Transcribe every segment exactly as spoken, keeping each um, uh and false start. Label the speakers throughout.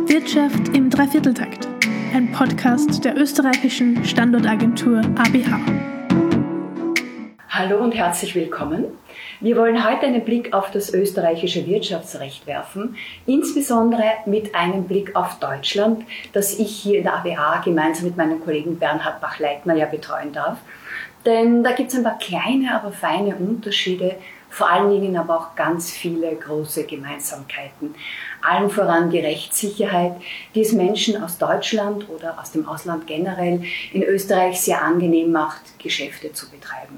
Speaker 1: Wirtschaft im Dreivierteltakt, ein Podcast der österreichischen Standortagentur A B H.
Speaker 2: Hallo und herzlich willkommen. Wir wollen heute einen Blick auf das österreichische Wirtschaftsrecht werfen, insbesondere mit einem Blick auf Deutschland, das ich hier in der A B H gemeinsam mit meinem Kollegen Bernhard Bach-Leitner ja betreuen darf. Denn da gibt es ein paar kleine, aber feine Unterschiede, vor allen Dingen aber auch ganz viele große Gemeinsamkeiten. Allen voran die Rechtssicherheit, die es Menschen aus Deutschland oder aus dem Ausland generell in Österreich sehr angenehm macht, Geschäfte zu betreiben.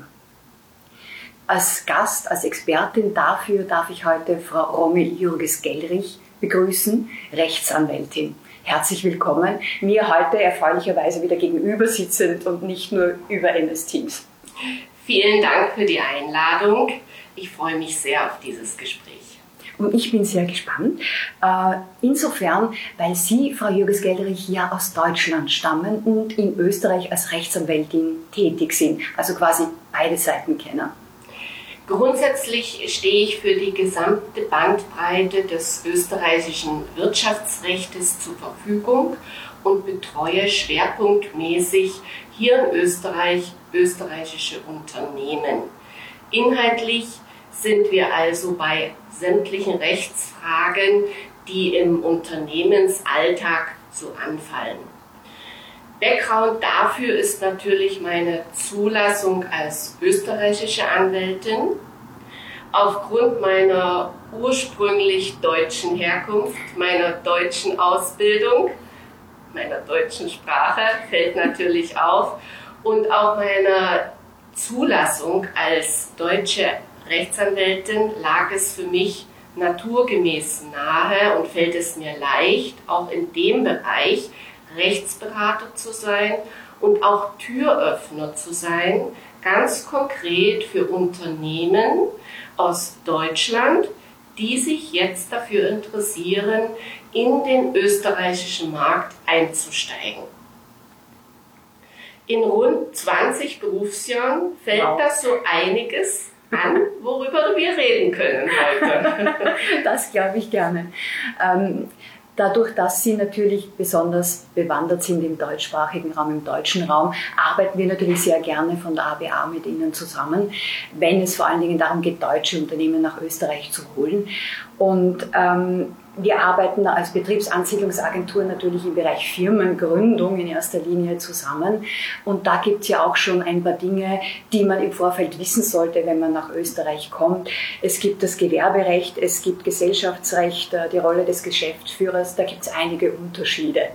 Speaker 2: Als Gast, als Expertin dafür darf ich heute Frau Romy Jürges-Gellrich begrüßen, Rechtsanwältin. Herzlich willkommen, mir heute erfreulicherweise wieder gegenüber sitzend und nicht nur über M S Teams.
Speaker 3: Vielen Dank für die Einladung. Ich freue mich sehr auf dieses Gespräch.
Speaker 2: Und ich bin sehr gespannt. Insofern, weil Sie, Frau Jürges-Gellrich, ja aus Deutschland stammen und in Österreich als Rechtsanwältin tätig sind, also quasi beide Seiten kennen.
Speaker 3: Grundsätzlich stehe ich für die gesamte Bandbreite des österreichischen Wirtschaftsrechts zur Verfügung und betreue schwerpunktmäßig hier in Österreich österreichische Unternehmen. Inhaltlich sind wir also bei sämtlichen Rechtsfragen, die im Unternehmensalltag so anfallen. Background dafür ist natürlich meine Zulassung als österreichische Anwältin. Aufgrund meiner ursprünglich deutschen Herkunft, meiner deutschen Ausbildung, meiner deutschen Sprache fällt natürlich auf und auch meiner Zulassung als deutsche Rechtsanwältin lag es für mich naturgemäß nahe und fällt es mir leicht, auch in dem Bereich Rechtsberater zu sein und auch Türöffner zu sein, ganz konkret für Unternehmen aus Deutschland, die sich jetzt dafür interessieren, in den österreichischen Markt einzusteigen. In rund zwanzig Berufsjahren fällt wow. das so einiges an, worüber wir reden können heute.
Speaker 2: Das glaube ich gerne. Ähm, Dadurch, dass Sie natürlich besonders bewandert sind im deutschsprachigen Raum, im deutschen Raum, arbeiten wir natürlich sehr gerne von der A B A mit Ihnen zusammen, wenn es vor allen Dingen darum geht, deutsche Unternehmen nach Österreich zu holen. Und ähm, wir arbeiten als Betriebsansiedlungsagentur natürlich im Bereich Firmengründung in erster Linie zusammen. Und da gibt es ja auch schon ein paar Dinge, die man im Vorfeld wissen sollte, wenn man nach Österreich kommt. Es gibt das Gewerberecht, es gibt Gesellschaftsrecht, die Rolle des Geschäftsführers, da gibt es einige Unterschiede.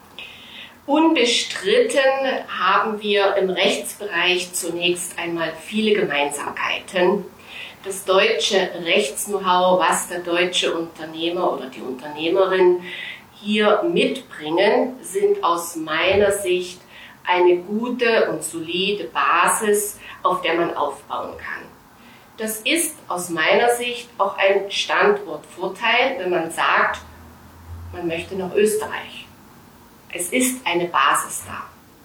Speaker 3: Unbestritten haben wir im Rechtsbereich zunächst einmal viele Gemeinsamkeiten. Das deutsche Rechts-Know-how, was der deutsche Unternehmer oder die Unternehmerin hier mitbringen, sind aus meiner Sicht eine gute und solide Basis, auf der man aufbauen kann. Das ist aus meiner Sicht auch ein Standortvorteil, wenn man sagt, man möchte nach Österreich. Es ist eine Basis da.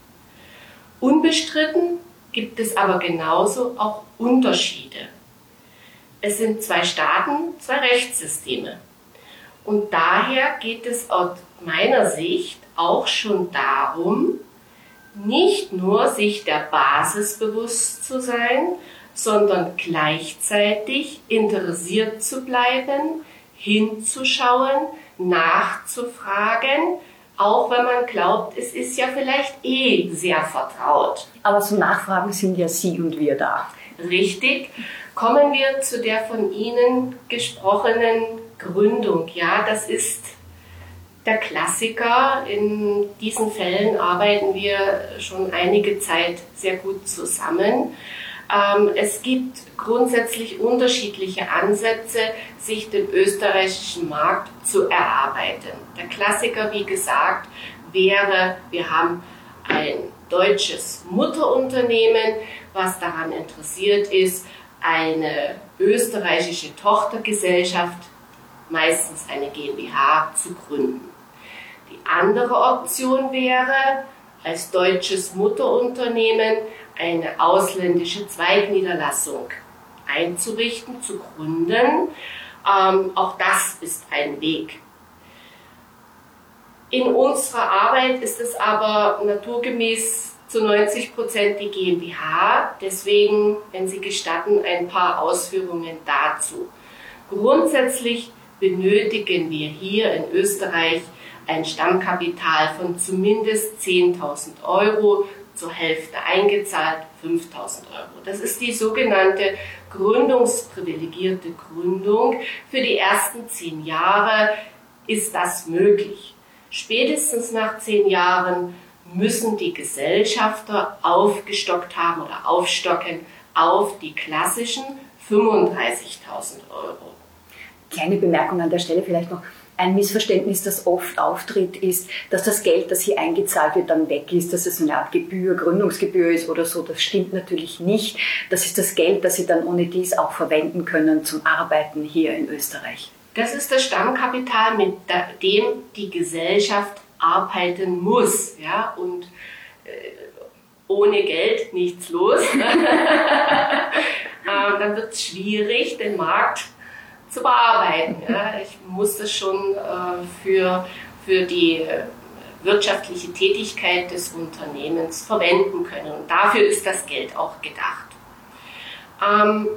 Speaker 3: Unbestritten gibt es aber genauso auch Unterschiede. Es sind zwei Staaten, zwei Rechtssysteme. Und daher geht es aus meiner Sicht auch schon darum, nicht nur sich der Basis bewusst zu sein, sondern gleichzeitig interessiert zu bleiben, hinzuschauen, nachzufragen, auch wenn man glaubt, es ist ja vielleicht eh sehr vertraut.
Speaker 2: Aber zum Nachfragen sind ja Sie und wir da.
Speaker 3: Richtig. Kommen wir zu der von Ihnen gesprochenen Gründung. Ja, das ist der Klassiker. In diesen Fällen arbeiten wir schon einige Zeit sehr gut zusammen. Ähm, es gibt grundsätzlich unterschiedliche Ansätze, sich den österreichischen Markt zu erarbeiten. Der Klassiker, wie gesagt, wäre, wir haben ein deutsches Mutterunternehmen, was daran interessiert ist, eine österreichische Tochtergesellschaft, meistens eine GmbH, zu gründen. Die andere Option wäre, als deutsches Mutterunternehmen eine ausländische Zweigniederlassung einzurichten, zu gründen. Ähm, auch das ist ein Weg. In unserer Arbeit ist es aber naturgemäß zu neunzig Prozent die GmbH. Deswegen, wenn Sie gestatten, ein paar Ausführungen dazu. Grundsätzlich benötigen wir hier in Österreich ein Stammkapital von zumindest zehntausend Euro, zur Hälfte eingezahlt fünftausend Euro. Das ist die sogenannte gründungsprivilegierte Gründung. Für die ersten zehn Jahre ist das möglich. Spätestens nach zehn Jahren müssen die Gesellschafter aufgestockt haben oder aufstocken auf die klassischen fünfunddreißigtausend Euro.
Speaker 2: Kleine Bemerkung an der Stelle vielleicht noch. Ein Missverständnis, das oft auftritt, ist, dass das Geld, das hier eingezahlt wird, dann weg ist, dass es eine Art Gebühr, Gründungsgebühr ist oder so. Das stimmt natürlich nicht. Das ist das Geld, das Sie dann ohne dies auch verwenden können zum Arbeiten hier in Österreich.
Speaker 3: Das ist das Stammkapital, mit dem die Gesellschaft arbeiten muss. Ja? Und äh, ohne Geld nichts los. äh, dann wird es schwierig, den Markt zu bearbeiten. Ja. Ich muss das schon äh, für, für die äh, wirtschaftliche Tätigkeit des Unternehmens verwenden können. Und dafür ist das Geld auch gedacht. Ähm,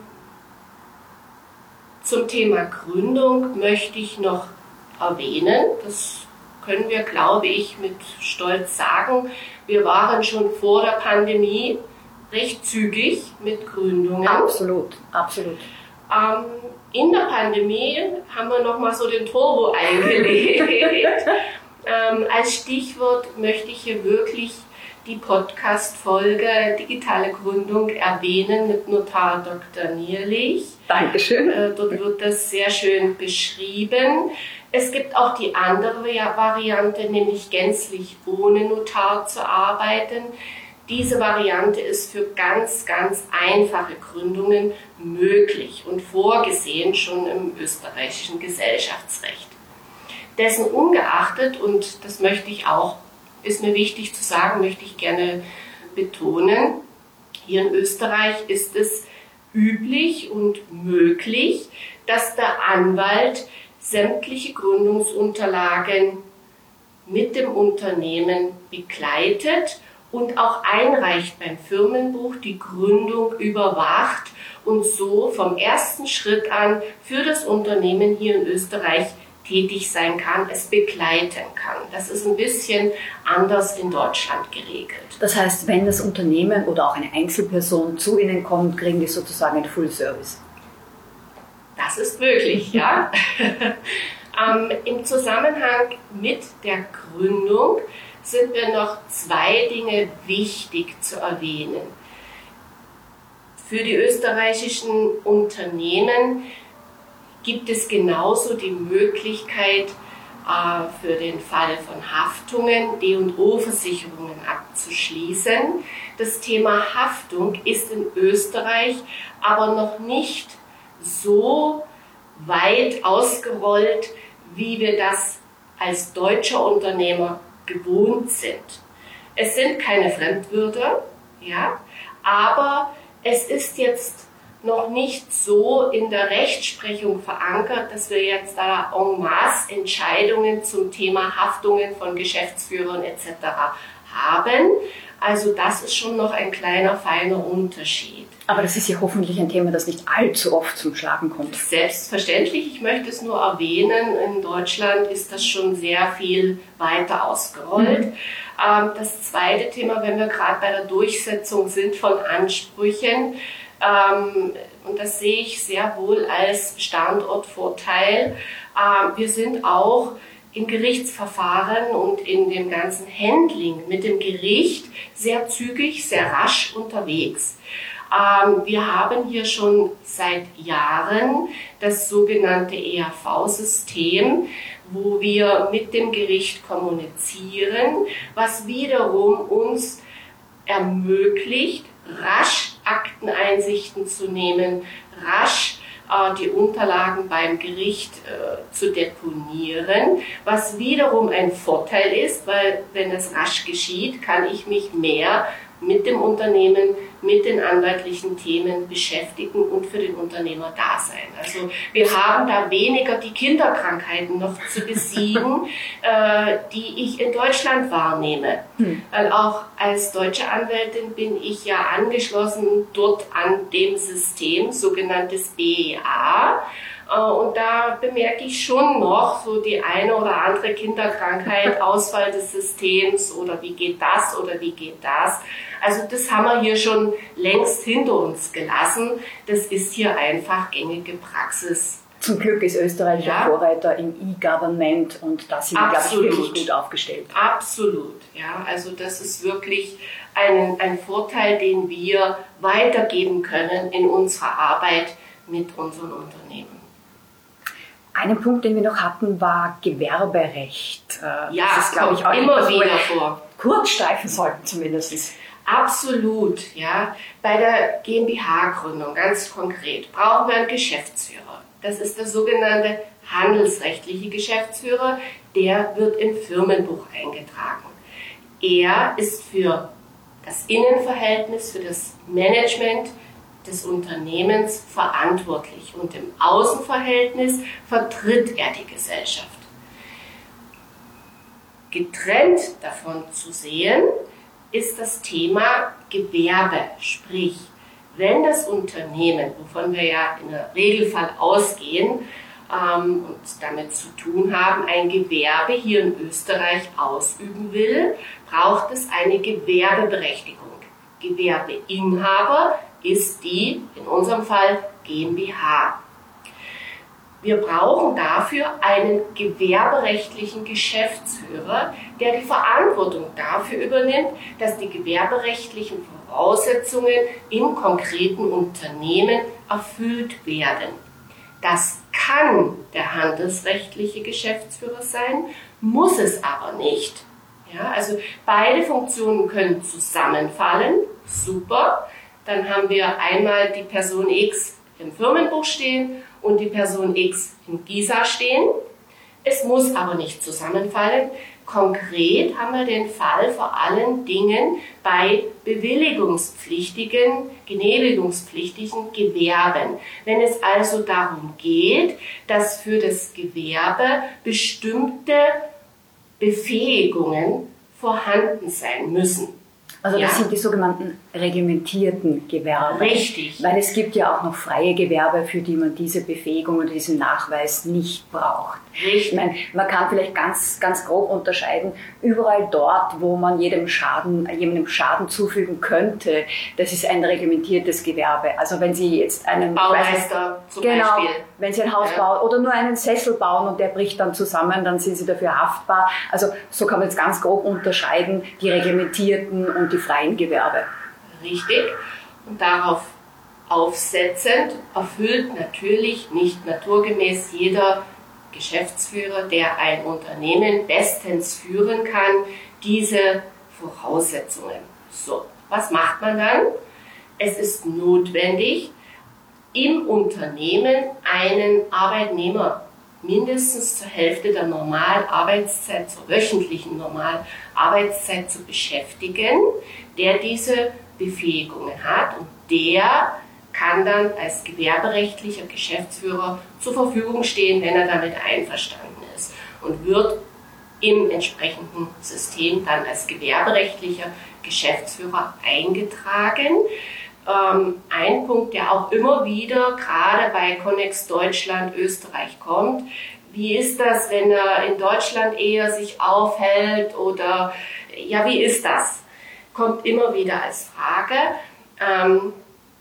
Speaker 3: zum Thema Gründung möchte ich noch erwähnen, das können wir, glaube ich, mit Stolz sagen, wir waren schon vor der Pandemie recht zügig mit Gründungen.
Speaker 2: Absolut, absolut.
Speaker 3: Ähm, in der Pandemie haben wir nochmal so den Turbo eingelegt. ähm, als Stichwort möchte ich hier wirklich die Podcast-Folge Digitale Gründung erwähnen mit Notar Doktor Nierlich.
Speaker 2: Dankeschön.
Speaker 3: Äh, dort wird das sehr schön beschrieben. Es gibt auch die andere Variante, nämlich gänzlich ohne Notar zu arbeiten. Diese Variante ist für ganz, ganz einfache Gründungen möglich und vorgesehen schon im österreichischen Gesellschaftsrecht. Dessen ungeachtet, und das möchte ich auch, ist mir wichtig zu sagen, möchte ich gerne betonen, hier in Österreich ist es üblich und möglich, dass der Anwalt sämtliche Gründungsunterlagen mit dem Unternehmen begleitet und auch einreicht beim Firmenbuch, die Gründung überwacht und so vom ersten Schritt an für das Unternehmen hier in Österreich tätig sein kann, es begleiten kann. Das ist ein bisschen anders in Deutschland geregelt.
Speaker 2: Das heißt, wenn das Unternehmen oder auch eine Einzelperson zu Ihnen kommt, kriegen die sozusagen einen Full Service?
Speaker 3: Das ist möglich, ja. ähm, Im Zusammenhang mit der Gründung sind mir noch zwei Dinge wichtig zu erwähnen. Für die österreichischen Unternehmen gibt es genauso die Möglichkeit, äh, für den Fall von Haftungen D und O-Versicherungen abzuschließen. Das Thema Haftung ist in Österreich aber noch nicht so weit ausgerollt, wie wir das als deutscher Unternehmer gewohnt sind. Es sind keine Fremdwörter, ja, aber es ist jetzt noch nicht so in der Rechtsprechung verankert, dass wir jetzt da en masse Entscheidungen zum Thema Haftungen von Geschäftsführern et cetera haben. Also das ist schon noch ein kleiner, feiner Unterschied.
Speaker 2: Aber das ist ja hoffentlich ein Thema, das nicht allzu oft zum Schlagen kommt.
Speaker 3: Selbstverständlich, ich möchte es nur erwähnen, in Deutschland ist das schon sehr viel weiter ausgerollt. Mhm. Ähm, das zweite Thema, wenn wir gerade bei der Durchsetzung sind von Ansprüchen, ähm, und das sehe ich sehr wohl als Standortvorteil, äh, wir sind auch im Gerichtsverfahren und in dem ganzen Handling mit dem Gericht sehr zügig, sehr rasch unterwegs. Ähm, wir haben hier schon seit Jahren das sogenannte E R V-System, wo wir mit dem Gericht kommunizieren, was wiederum uns ermöglicht, rasch Akteneinsichten zu nehmen, rasch äh, die Unterlagen beim Gericht äh, zu deponieren, was wiederum ein Vorteil ist, weil wenn es rasch geschieht, kann ich mich mehr mit dem Unternehmen, mit den anwaltlichen Themen beschäftigen und für den Unternehmer da sein. Also wir haben da weniger die Kinderkrankheiten noch zu besiegen, äh, die ich in Deutschland wahrnehme. Hm. Weil auch als deutsche Anwältin bin ich ja angeschlossen dort an dem System, sogenanntes B E A. Und da bemerke ich schon noch so die eine oder andere Kinderkrankheit, Ausfall des Systems oder wie geht das oder wie geht das. Also das haben wir hier schon längst hinter uns gelassen. Das ist hier einfach gängige Praxis.
Speaker 2: Zum Glück ist Österreich ja Vorreiter im E-Government und da sind wir, glaube ich, wirklich gut aufgestellt.
Speaker 3: Absolut, ja. Also das ist wirklich ein, ein Vorteil, den wir weitergeben können in unserer Arbeit mit unseren Unternehmen.
Speaker 2: Einen Punkt, den wir noch hatten, war Gewerberecht.
Speaker 3: Ja, das ist, glaube ich, auch immer wieder vor.
Speaker 2: Kurz streifen sollten zumindest.
Speaker 3: Absolut, ja. Bei der GmbH-Gründung, ganz konkret, brauchen wir einen Geschäftsführer. Das ist der sogenannte handelsrechtliche Geschäftsführer, der wird im Firmenbuch eingetragen. Er ist für das Innenverhältnis, für das Management des Unternehmens verantwortlich und im Außenverhältnis vertritt er die Gesellschaft. Getrennt davon zu sehen ist das Thema Gewerbe, sprich, wenn das Unternehmen, wovon wir ja in der Regelfall ausgehen ähm, und damit zu tun haben, ein Gewerbe hier in Österreich ausüben will, braucht es eine Gewerbeberechtigung. Gewerbeinhaber ist die, in unserem Fall, GmbH. Wir brauchen dafür einen gewerberechtlichen Geschäftsführer, der die Verantwortung dafür übernimmt, dass die gewerberechtlichen Voraussetzungen im konkreten Unternehmen erfüllt werden. Das kann der handelsrechtliche Geschäftsführer sein, muss es aber nicht. Ja, also beide Funktionen können zusammenfallen, super. Dann haben wir einmal die Person X im Firmenbuch stehen und die Person X in GISA stehen. Es muss aber nicht zusammenfallen. Konkret haben wir den Fall vor allen Dingen bei bewilligungspflichtigen, genehmigungspflichtigen Gewerben. Wenn es also darum geht, dass für das Gewerbe bestimmte Befähigungen vorhanden sein müssen.
Speaker 2: Also das
Speaker 3: ja.
Speaker 2: sind die sogenannten reglementierten Gewerbe.
Speaker 3: Richtig.
Speaker 2: Weil es gibt ja auch noch freie Gewerbe, für die man diese Befähigung oder diesen Nachweis nicht braucht.
Speaker 3: Richtig.
Speaker 2: Ich meine, man kann vielleicht ganz, ganz grob unterscheiden, überall dort, wo man jedem Schaden, jemandem Schaden zufügen könnte, das ist ein reglementiertes Gewerbe. Also wenn Sie jetzt einen
Speaker 3: Baumeister zum
Speaker 2: genau,
Speaker 3: Beispiel.
Speaker 2: Wenn Sie ein Haus ja. bauen oder nur einen Sessel bauen und der bricht dann zusammen, dann sind Sie dafür haftbar. Also so kann man jetzt ganz grob unterscheiden, die reglementierten und die freien Gewerbe.
Speaker 3: Richtig. Und darauf aufsetzend erfüllt natürlich nicht naturgemäß jeder Geschäftsführer, der ein Unternehmen bestens führen kann, diese Voraussetzungen. So, was macht man dann? Es ist notwendig, im Unternehmen einen Arbeitnehmer mindestens zur Hälfte der Normalarbeitszeit, zur wöchentlichen Normalarbeitszeit zu beschäftigen, der diese Befähigungen hat und der kann dann als gewerberechtlicher Geschäftsführer zur Verfügung stehen, wenn er damit einverstanden ist und wird im entsprechenden System dann als gewerberechtlicher Geschäftsführer eingetragen. Ähm, ein Punkt, der auch immer wieder gerade bei Connex Deutschland, Österreich kommt. Wie ist das, wenn er in Deutschland eher sich aufhält oder ja, wie ist das? Kommt immer wieder als Frage. Ähm,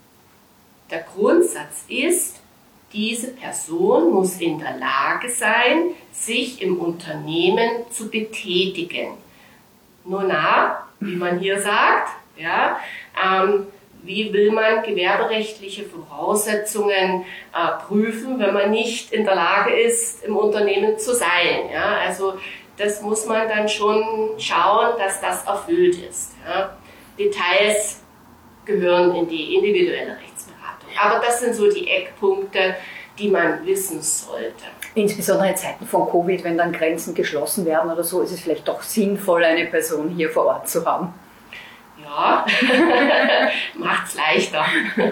Speaker 3: der Grundsatz ist, diese Person muss in der Lage sein, sich im Unternehmen zu betätigen. Nun na, wie man hier sagt, ja, ähm, wie will man gewerberechtliche Voraussetzungen äh, prüfen, wenn man nicht in der Lage ist, im Unternehmen zu sein? Ja? Also das muss man dann schon schauen, dass das erfüllt ist. Ja? Details gehören in die individuelle Rechtsberatung. Aber das sind so die Eckpunkte, die man wissen sollte.
Speaker 2: Insbesondere in Zeiten von Covid, wenn dann Grenzen geschlossen werden oder so, ist es vielleicht doch sinnvoll, eine Person hier vor Ort zu haben.
Speaker 3: Ja, macht's leichter.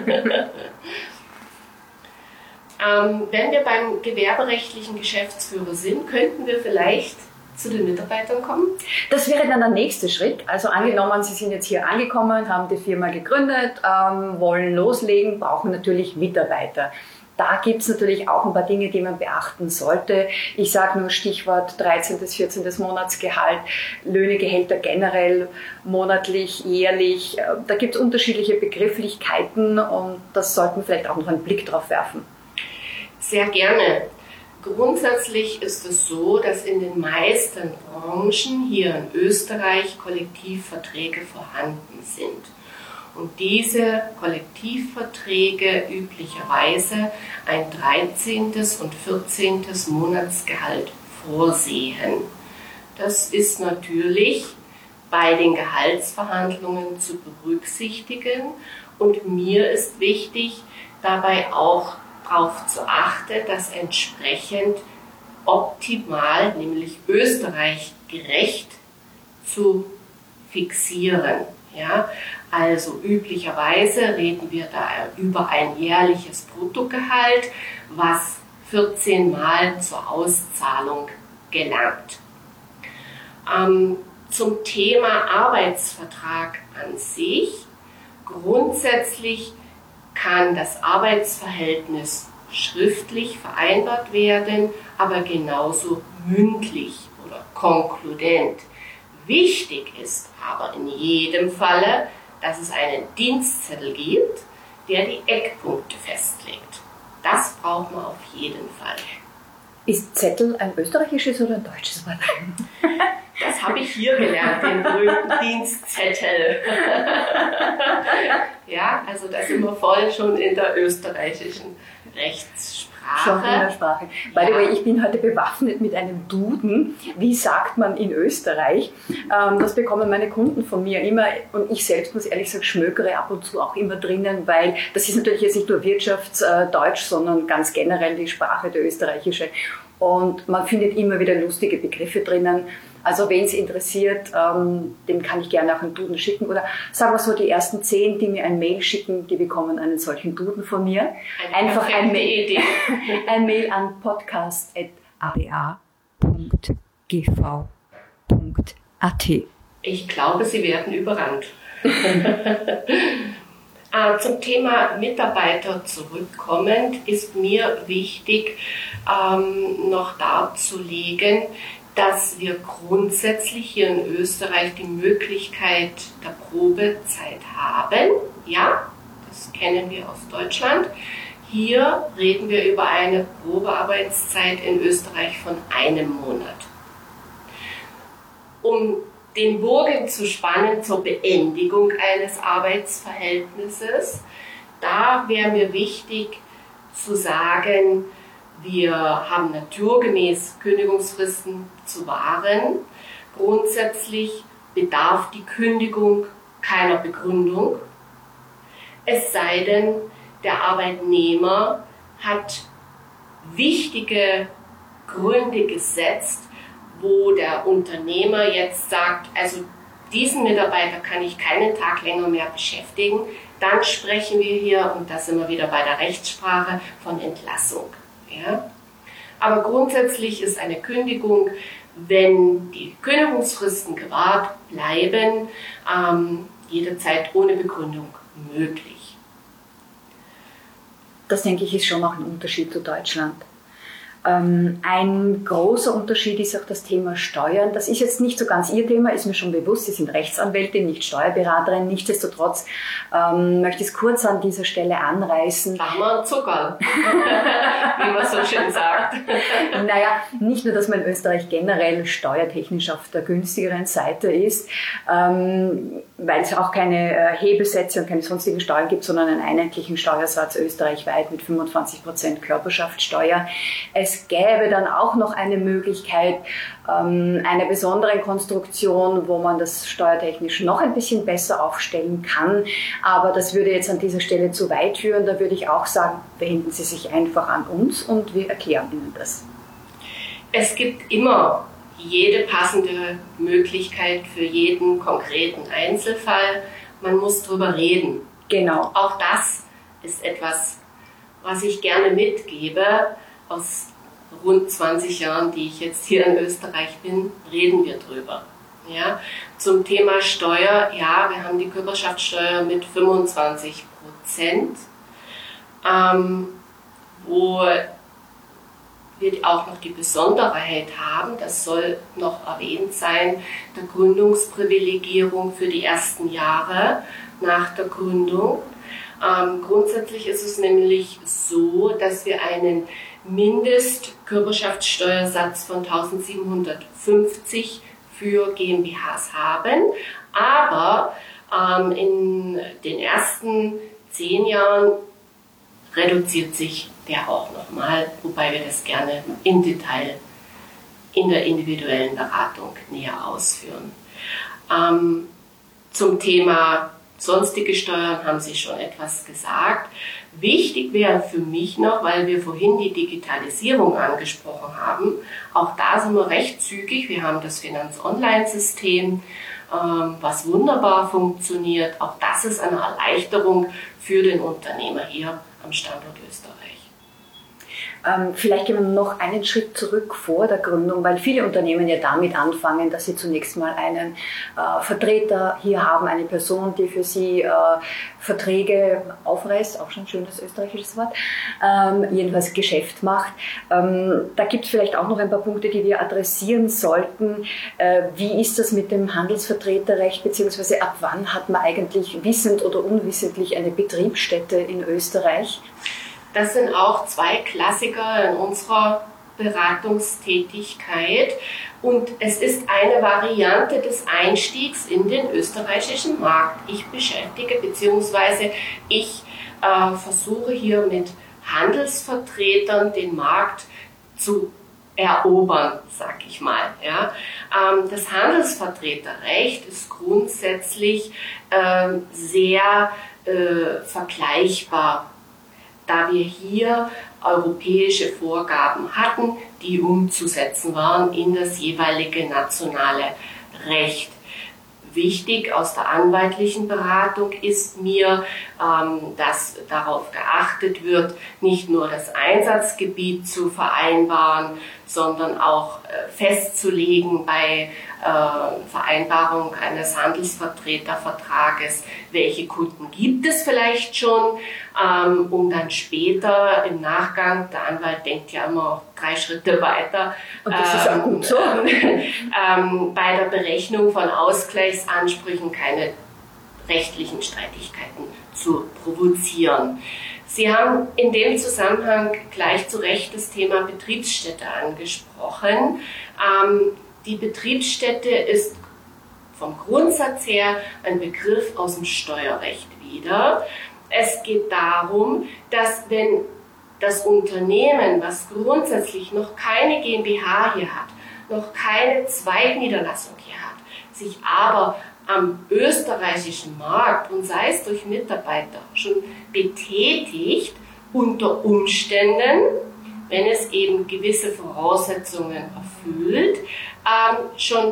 Speaker 3: ähm, wenn wir beim gewerberechtlichen Geschäftsführer sind, könnten wir vielleicht zu den Mitarbeitern kommen?
Speaker 2: Das wäre dann der nächste Schritt. Also angenommen, Sie sind jetzt hier angekommen, haben die Firma gegründet, ähm, wollen loslegen, brauchen natürlich Mitarbeiter. Da gibt es natürlich auch ein paar Dinge, die man beachten sollte. Ich sage nur Stichwort dreizehntes, vierzehntes Monatsgehalt, Löhne, Gehälter generell, monatlich, jährlich. Da gibt es unterschiedliche Begrifflichkeiten und das sollten wir vielleicht auch noch einen Blick drauf werfen.
Speaker 3: Sehr gerne. Grundsätzlich ist es so, dass in den meisten Branchen hier in Österreich Kollektivverträge vorhanden sind. Und diese Kollektivverträge üblicherweise ein dreizehntes und vierzehntes Monatsgehalt vorsehen. Das ist natürlich bei den Gehaltsverhandlungen zu berücksichtigen und mir ist wichtig, dabei auch darauf zu achten, dass entsprechend optimal, nämlich Österreich gerecht, zu fixieren. Ja, also üblicherweise reden wir da über ein jährliches Bruttogehalt, was vierzehn Mal zur Auszahlung gelangt. Ähm, zum Thema Arbeitsvertrag an sich. Grundsätzlich kann das Arbeitsverhältnis schriftlich vereinbart werden, aber genauso mündlich oder konkludent. Wichtig ist aber in jedem Falle, dass es einen Dienstzettel gibt, der die Eckpunkte festlegt. Das braucht man auf jeden Fall.
Speaker 2: Ist Zettel ein österreichisches oder ein deutsches Wort?
Speaker 3: Das habe ich hier gelernt, den berühmten Dienstzettel. Ja, also da sind wir voll schon in der österreichischen Rechtssprache.
Speaker 2: Schon in der Sprache. By the way, ich bin heute bewaffnet mit einem Duden. Wie sagt man in Österreich? Das bekommen meine Kunden von mir immer und ich selbst muss ehrlich sagen, schmökere ab und zu auch immer drinnen, weil das ist natürlich jetzt nicht nur Wirtschaftsdeutsch, sondern ganz generell die Sprache, der österreichische. Und man findet immer wieder lustige Begriffe drinnen. Also wen es interessiert, ähm, dem kann ich gerne auch einen Duden schicken. Oder sagen wir so, die ersten zehn, die mir ein Mail schicken, die bekommen einen solchen Duden von mir.
Speaker 3: Eine
Speaker 2: Einfach ein Mail,
Speaker 3: Idee.
Speaker 2: ein Mail an podcast at a b a punkt g v punkt a t.
Speaker 3: Ich glaube, Sie werden überrannt. Zum Thema Mitarbeiter zurückkommend ist mir wichtig, ähm, noch darzulegen, dass wir grundsätzlich hier in Österreich die Möglichkeit der Probezeit haben. Ja, das kennen wir aus Deutschland. Hier reden wir über eine Probearbeitszeit in Österreich von einem Monat. Um den Bogen zu spannen zur Beendigung eines Arbeitsverhältnisses, da wäre mir wichtig zu sagen, wir haben naturgemäß Kündigungsfristen zu wahren. Grundsätzlich bedarf die Kündigung keiner Begründung. Es sei denn, der Arbeitnehmer hat wichtige Gründe gesetzt, wo der Unternehmer jetzt sagt, also diesen Mitarbeiter kann ich keinen Tag länger mehr beschäftigen, dann sprechen wir hier, und da sind wir wieder bei der Rechtssprache, von Entlassung. Ja? Aber grundsätzlich ist eine Kündigung, wenn die Kündigungsfristen gewahrt bleiben, ähm, jederzeit ohne Begründung möglich.
Speaker 2: Das, denke ich, ist schon noch ein Unterschied zu Deutschland. Ähm, ein großer Unterschied ist auch das Thema Steuern. Das ist jetzt nicht so ganz Ihr Thema, ist mir schon bewusst. Sie sind Rechtsanwältin, nicht Steuerberaterin. Nichtsdestotrotz ähm, möchte ich es kurz an dieser Stelle anreißen.
Speaker 3: Machen wir einen Zucker, wie man so schön sagt.
Speaker 2: Naja, nicht nur, dass man in Österreich generell steuertechnisch auf der günstigeren Seite ist, ähm, weil es auch keine äh, Hebelsätze und keine sonstigen Steuern gibt, sondern einen einheitlichen Steuersatz österreichweit mit fünfundzwanzig Prozent Körperschaftssteuer. Es gäbe dann auch noch eine Möglichkeit, ähm, einer besonderen Konstruktion, wo man das steuertechnisch noch ein bisschen besser aufstellen kann. Aber das würde jetzt an dieser Stelle zu weit führen. Da würde ich auch sagen, wenden Sie sich einfach an uns und wir erklären Ihnen das.
Speaker 3: Es gibt immer jede passende Möglichkeit für jeden konkreten Einzelfall. man muss drüber reden.
Speaker 2: Genau.
Speaker 3: Auch das ist etwas, was ich gerne mitgebe. Aus rund zwanzig Jahren, die ich jetzt hier in Österreich bin, reden wir drüber. Ja? Zum Thema Steuer, ja, wir haben die Körperschaftssteuer mit fünfundzwanzig Prozent, ähm, wo wir auch noch die Besonderheit haben, das soll noch erwähnt sein, der Gründungsprivilegierung für die ersten Jahre nach der Gründung. Ähm, grundsätzlich ist es nämlich so, dass wir einen Mindestkörperschaftssteuersatz von eintausendsiebenhundertfünfzig für GmbHs haben, aber ähm, in den ersten zehn Jahren reduziert sich der auch nochmal, wobei wir das gerne im Detail in der individuellen Beratung näher ausführen. Ähm, zum Thema sonstige Steuern haben Sie schon etwas gesagt. Wichtig wäre für mich noch, weil wir vorhin die Digitalisierung angesprochen haben, auch da sind wir recht zügig. Wir haben das Finanz-Online-System, ähm, was wunderbar funktioniert. Auch das ist eine Erleichterung für den Unternehmer hier am Standort Österreich.
Speaker 2: Ähm, vielleicht gehen wir noch einen Schritt zurück vor der Gründung, weil viele Unternehmen ja damit anfangen, dass sie zunächst mal einen äh, Vertreter hier haben, eine Person, die für sie äh, Verträge aufreißt, auch schon ein schönes österreichisches Wort, ähm, jedenfalls Geschäft macht. Ähm, da gibt es vielleicht auch noch ein paar Punkte, die wir adressieren sollten. Äh, wie ist das mit dem Handelsvertreterrecht, beziehungsweise ab wann hat man eigentlich wissend oder unwissentlich eine Betriebsstätte in Österreich?
Speaker 3: Das sind auch zwei Klassiker in unserer Beratungstätigkeit und es ist eine Variante des Einstiegs in den österreichischen Markt. Ich beschäftige bzw. ich äh, versuche hier mit Handelsvertretern den Markt zu erobern, sag ich mal. Ja. Ähm, das Handelsvertreterrecht ist grundsätzlich äh, sehr äh, vergleichbar, da wir hier europäische Vorgaben hatten, die umzusetzen waren in das jeweilige nationale Recht. Wichtig aus der anwaltlichen Beratung ist mir, ähm, dass darauf geachtet wird, nicht nur das Einsatzgebiet zu vereinbaren, sondern auch äh, festzulegen bei äh, Vereinbarung eines Handelsvertretervertrages, welche Kunden gibt es vielleicht schon, ähm, um dann später im Nachgang, der Anwalt denkt ja immer auch drei Schritte weiter,
Speaker 2: und das ist auch gut so.
Speaker 3: ähm, bei der Berechnung von Ausgleichsansprüchen keine rechtlichen Streitigkeiten zu provozieren. Sie haben in dem Zusammenhang gleich zu Recht das Thema Betriebsstätte angesprochen. Ähm, die Betriebsstätte ist vom Grundsatz her ein Begriff aus dem Steuerrecht wieder. Es geht darum, dass wenn das Unternehmen, was grundsätzlich noch keine GmbH hier hat, noch keine Zweigniederlassung hier hat, sich aber am österreichischen Markt und sei es durch Mitarbeiter schon betätigt, unter Umständen, wenn es eben gewisse Voraussetzungen erfüllt, ähm, schon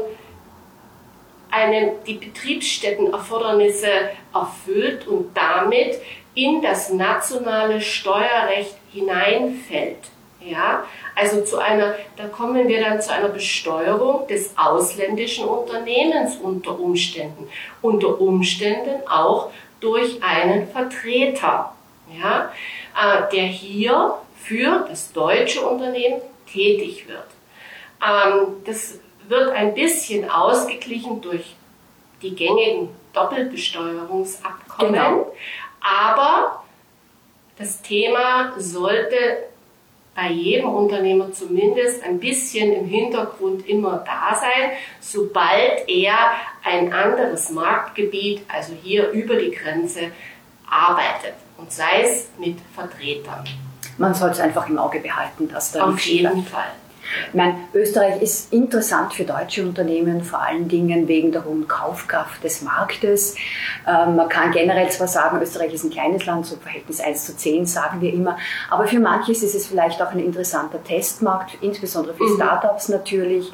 Speaker 3: eine, die Betriebsstättenerfordernisse erfüllt und damit in das nationale Steuerrecht hineinfällt. Ja? Also zu einer, da kommen wir dann zu einer Besteuerung des ausländischen Unternehmens unter Umständen. Unter Umständen auch durch einen Vertreter, ja? äh, der hier für das deutsche Unternehmen tätig wird. Ähm, das wird ein bisschen ausgeglichen durch die gängigen Doppelbesteuerungsabkommen, genau. Aber das Thema sollte bei jedem Unternehmer zumindest ein bisschen im Hintergrund immer da sein, sobald er ein anderes Marktgebiet, also hier über die Grenze, arbeitet. Und sei es mit Vertretern.
Speaker 2: Man soll es einfach im Auge behalten, dass da
Speaker 3: Auf jeden Fall.
Speaker 2: Ich meine, Österreich ist interessant für deutsche Unternehmen, vor allen Dingen wegen der hohen Kaufkraft des Marktes. Ähm, man kann generell zwar sagen, Österreich ist ein kleines Land, so Verhältnis eins zu zehn sagen wir immer, aber für manches ist es vielleicht auch ein interessanter Testmarkt, insbesondere für mhm. Startups natürlich.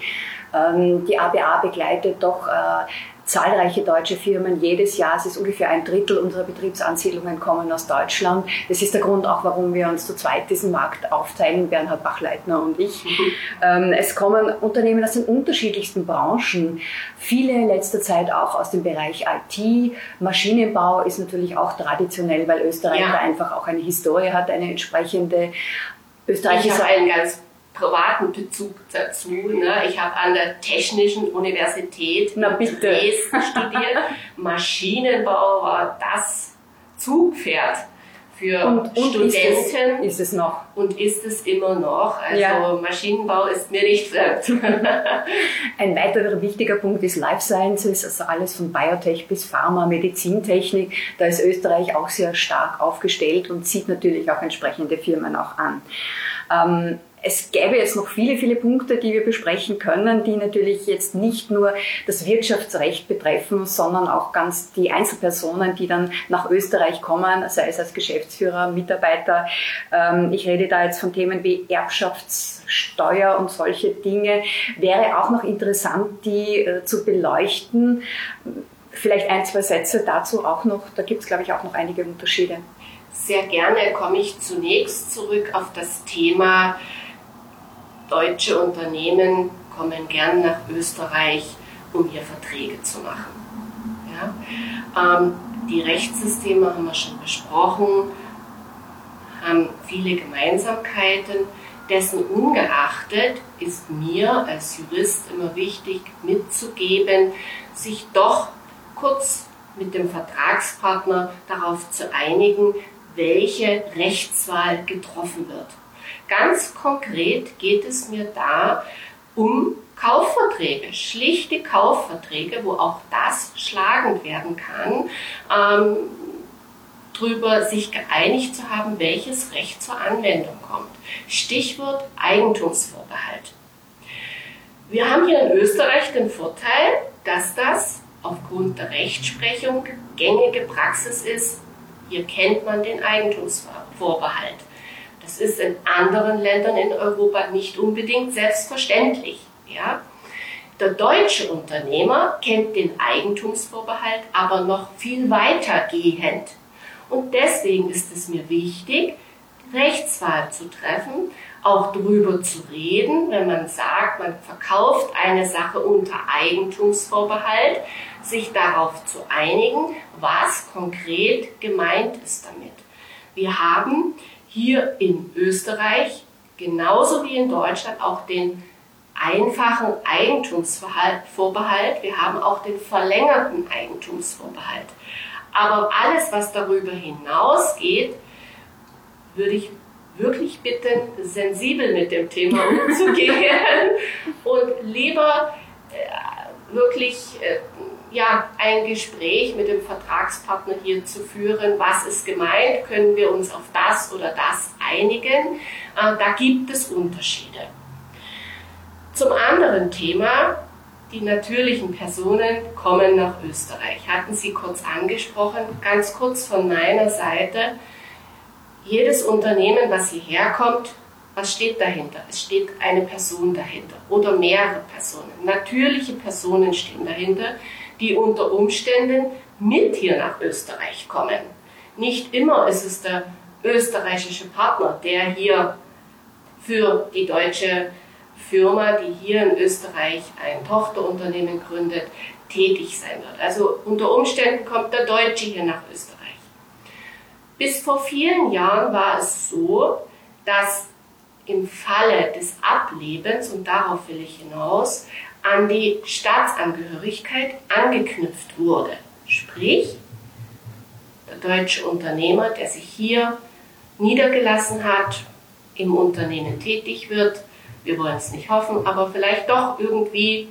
Speaker 2: Ähm, die A B A begleitet doch äh, zahlreiche deutsche Firmen jedes Jahr. Es ist ungefähr ein Drittel unserer Betriebsansiedlungen kommen aus Deutschland. Das ist der Grund auch, warum wir uns zu zweit diesen Markt aufteilen, Bernhard Bachleitner und ich. Mhm. Ähm, es kommen Unternehmen aus den unterschiedlichsten Branchen. Viele in letzter Zeit auch aus dem Bereich I T. Maschinenbau ist natürlich auch traditionell, weil Österreich ja. da einfach auch eine Historie hat, eine entsprechende. Österreich
Speaker 3: ich
Speaker 2: ist
Speaker 3: habe einen ganz privaten Bezug dazu. Ne? Ich habe an der Technischen Universität
Speaker 2: Na,
Speaker 3: in
Speaker 2: bitte.
Speaker 3: Dresden studiert. Maschinenbau war das Zugpferd für
Speaker 2: und, und
Speaker 3: Studenten.
Speaker 2: Ist es, ist es noch.
Speaker 3: Und ist es immer noch. Also
Speaker 2: ja.
Speaker 3: Maschinenbau ist mir nicht fremd.
Speaker 2: Ein weiterer wichtiger Punkt ist Life Sciences, also alles von Biotech bis Pharma, Medizintechnik. Da ist Österreich auch sehr stark aufgestellt und zieht natürlich auch entsprechende Firmen auch an. Ähm, Es gäbe jetzt noch viele, viele Punkte, die wir besprechen können, die natürlich jetzt nicht nur das Wirtschaftsrecht betreffen, sondern auch ganz die Einzelpersonen, die dann nach Österreich kommen, sei es als Geschäftsführer, Mitarbeiter. Ich rede da jetzt von Themen wie Erbschaftssteuer und solche Dinge. Wäre auch noch interessant, die zu beleuchten. Vielleicht ein, zwei Sätze dazu auch noch. Da gibt es, glaube ich, auch noch einige Unterschiede.
Speaker 3: Sehr gerne komme ich zunächst zurück auf das Thema, deutsche Unternehmen kommen gern nach Österreich, um hier Verträge zu machen. Ja? Ähm, die Rechtssysteme haben wir schon besprochen, haben viele Gemeinsamkeiten. Dessen ungeachtet ist mir als Jurist immer wichtig mitzugeben, sich doch kurz mit dem Vertragspartner darauf zu einigen, welche Rechtswahl getroffen wird. Ganz konkret geht es mir da um Kaufverträge, schlichte Kaufverträge, wo auch das schlagend werden kann, ähm, darüber sich geeinigt zu haben, welches Recht zur Anwendung kommt. Stichwort Eigentumsvorbehalt. Wir haben hier in Österreich den Vorteil, dass das aufgrund der Rechtsprechung gängige Praxis ist. Hier kennt man den Eigentumsvorbehalt. Das ist in anderen Ländern in Europa nicht unbedingt selbstverständlich. Ja? Der deutsche Unternehmer kennt den Eigentumsvorbehalt aber noch viel weitergehend. Und deswegen ist es mir wichtig, Rechtswahl zu treffen, auch darüber zu reden, wenn man sagt, man verkauft eine Sache unter Eigentumsvorbehalt, sich darauf zu einigen, was konkret gemeint ist damit. Wir haben hier in Österreich, genauso wie in Deutschland, auch den einfachen Eigentumsvorbehalt. Wir haben auch den verlängerten Eigentumsvorbehalt. Aber alles, was darüber hinausgeht, würde ich wirklich bitten, sensibel mit dem Thema umzugehen und lieber äh, wirklich äh, ja, ein Gespräch mit dem Vertragspartner hier zu führen. Was ist gemeint? Können wir uns auf das oder das einigen? Äh, da gibt es Unterschiede. Zum anderen Thema, die natürlichen Personen kommen nach Österreich. Hatten Sie kurz angesprochen, ganz kurz von meiner Seite. Jedes Unternehmen, was hierher kommt, was steht dahinter? Es steht eine Person dahinter oder mehrere Personen. Natürliche Personen stehen dahinter, die unter Umständen mit hier nach Österreich kommen. Nicht immer ist es der österreichische Partner, der hier für die deutsche Firma, die hier in Österreich ein Tochterunternehmen gründet, tätig sein wird. Also unter Umständen kommt der Deutsche hier nach Österreich. Bis vor vielen Jahren war es so, dass im Falle des Ablebens, und darauf will ich hinaus, an die Staatsangehörigkeit angeknüpft wurde. Sprich, der deutsche Unternehmer, der sich hier niedergelassen hat, im Unternehmen tätig wird, wir wollen es nicht hoffen, aber vielleicht doch irgendwie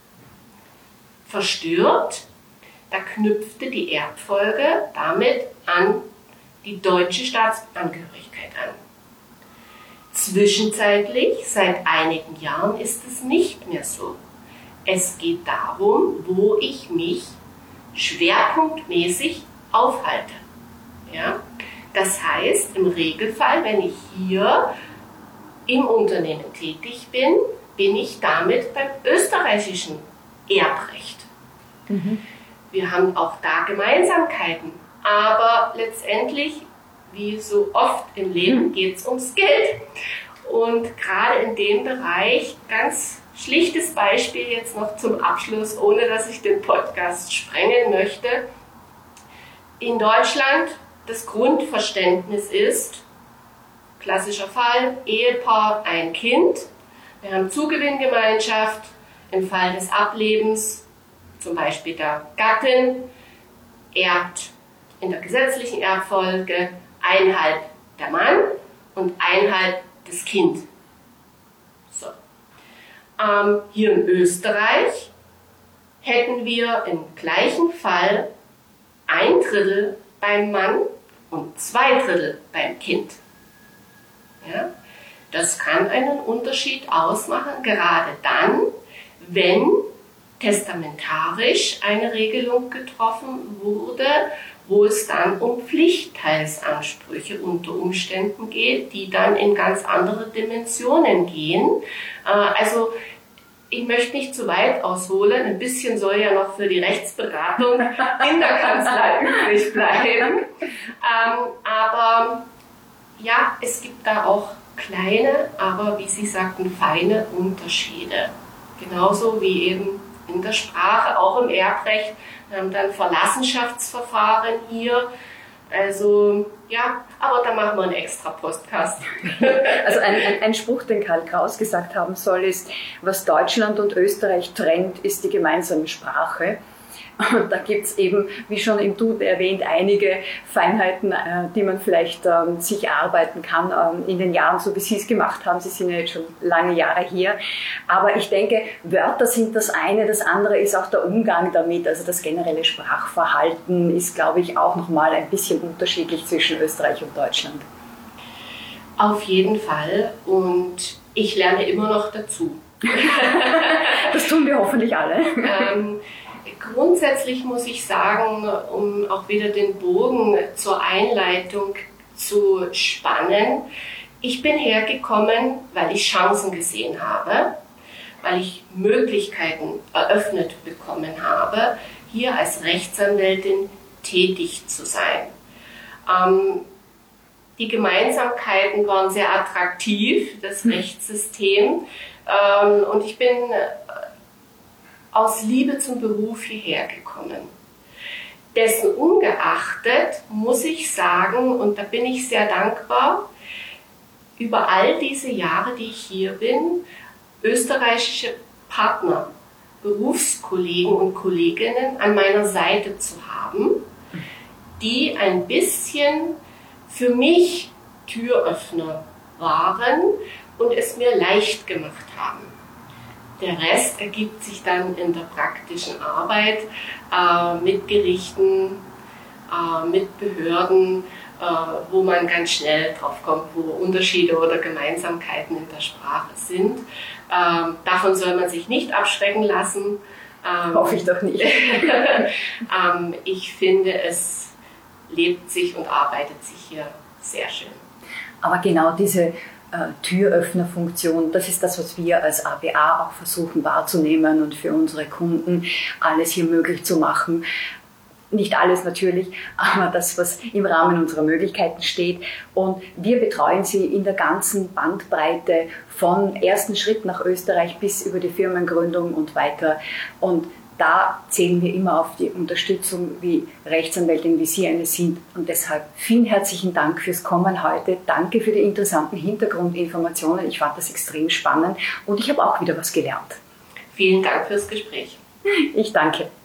Speaker 3: verstirbt, da knüpfte die Erbfolge damit an die deutsche Staatsangehörigkeit an. Zwischenzeitlich, seit einigen Jahren, ist es nicht mehr so. Es geht darum, wo ich mich schwerpunktmäßig aufhalte. Ja? Das heißt, im Regelfall, wenn ich hier im Unternehmen tätig bin, bin ich damit beim österreichischen Erbrecht. Mhm. Wir haben auch da Gemeinsamkeiten, aber letztendlich, wie so oft im Leben, geht es ums Geld. Und gerade in dem Bereich, ganz schlichtes Beispiel jetzt noch zum Abschluss, ohne dass ich den Podcast sprengen möchte. In Deutschland das Grundverständnis ist, klassischer Fall, Ehepaar, ein Kind. Wir haben Zugewinngemeinschaft. Im Fall des Ablebens, zum Beispiel der Gattin, erbt in der gesetzlichen Erbfolge einhalb der Mann und einhalb das Kind. So. Ähm, hier in Österreich hätten wir im gleichen Fall ein Drittel beim Mann und zwei Drittel beim Kind. Ja? Das kann einen Unterschied ausmachen, gerade dann, wenn testamentarisch eine Regelung getroffen wurde, wo es dann um Pflichtteilsansprüche unter Umständen geht, die dann in ganz andere Dimensionen gehen. Also ich möchte nicht zu weit ausholen, ein bisschen soll ja noch für die Rechtsberatung in der Kanzlei übrig bleiben. Aber ja, es gibt da auch kleine, aber wie Sie sagten, feine Unterschiede. Genauso wie eben in der Sprache, auch im Erbrecht. Wir haben dann Verlassenschaftsverfahren hier. Also ja, aber da machen wir einen extra Podcast.
Speaker 2: Also ein, ein, ein Spruch, den Karl Kraus gesagt haben soll, ist, was Deutschland und Österreich trennt, ist die gemeinsame Sprache. Und da gibt es eben, wie schon im Duden erwähnt, einige Feinheiten, äh, die man vielleicht ähm, sich erarbeiten kann ähm, in den Jahren, so wie Sie es gemacht haben. Sie sind ja jetzt schon lange Jahre hier. Aber ich denke, Wörter sind das eine, das andere ist auch der Umgang damit. Also das generelle Sprachverhalten ist, glaube ich, auch nochmal ein bisschen unterschiedlich zwischen Österreich und Deutschland.
Speaker 3: Auf jeden Fall. Und ich lerne immer noch dazu.
Speaker 2: Das tun wir hoffentlich alle.
Speaker 3: ähm, Grundsätzlich muss ich sagen, um auch wieder den Bogen zur Einleitung zu spannen, ich bin hergekommen, weil ich Chancen gesehen habe, weil ich Möglichkeiten eröffnet bekommen habe, hier als Rechtsanwältin tätig zu sein. Ähm, die Gemeinsamkeiten waren sehr attraktiv, das Rechtssystem, ähm, und ich bin aus Liebe zum Beruf hierher gekommen. Dessen ungeachtet muss ich sagen, und da bin ich sehr dankbar, über all diese Jahre, die ich hier bin, österreichische Partner, Berufskollegen und Kolleginnen an meiner Seite zu haben, die ein bisschen für mich Türöffner waren und es mir leicht gemacht haben. Der Rest ergibt sich dann in der praktischen Arbeit äh, mit Gerichten, äh, mit Behörden, äh, wo man ganz schnell drauf kommt, wo Unterschiede oder Gemeinsamkeiten in der Sprache sind. Ähm, davon soll man sich nicht abschrecken lassen. Ähm,
Speaker 2: Hoffe ich doch nicht.
Speaker 3: ähm, ich finde, es lebt sich und arbeitet sich hier sehr schön.
Speaker 2: Aber genau diese Türöffnerfunktion, das ist das, was wir als A B A auch versuchen wahrzunehmen und für unsere Kunden alles hier möglich zu machen. Nicht alles natürlich, aber das, was im Rahmen unserer Möglichkeiten steht. Und wir betreuen Sie in der ganzen Bandbreite vom ersten Schritt nach Österreich bis über die Firmengründung und weiter. Und da zählen wir immer auf die Unterstützung wie Rechtsanwältin, wie Sie eine sind. Und deshalb vielen herzlichen Dank fürs Kommen heute. Danke für die interessanten Hintergrundinformationen. Ich fand das extrem spannend und ich habe auch wieder was gelernt.
Speaker 3: Vielen Dank fürs Gespräch.
Speaker 2: Ich danke.